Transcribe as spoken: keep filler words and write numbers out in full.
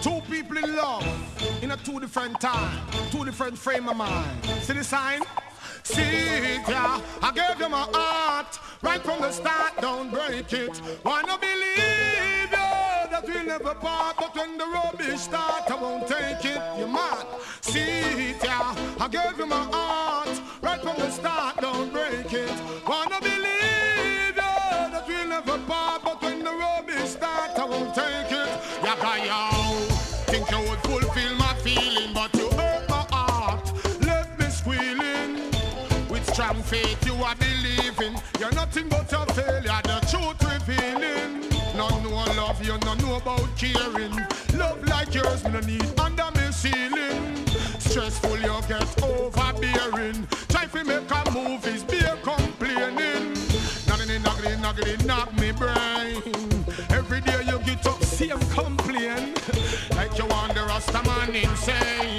Two people in love, in a two different time, two different frame of mind. See the sign? See it, yeah. I gave you my heart, right from the start, don't break it. Wanna believe you, that we'll never part, but when the rubbish start, I won't take it, you mad. See it, yeah. I gave you my heart, right from the start, don't break it. Wanna believe you, that we'll never part, but when the rubbish start, I won't take it. Yaka yo, think you would fulfill my feeling, but you hurt my heart, left me squealing. With strong faith you are believing, you're nothing but a failure, the truth revealing. None know love, you don't know about caring. Love like yours, me no need under me ceiling. Stressful you get overbearing. Try to make a move is be complaining. Nagging, nagging, nagging, knock me brain. Every day you get up, see him complain. Like you want the Rasta man insane.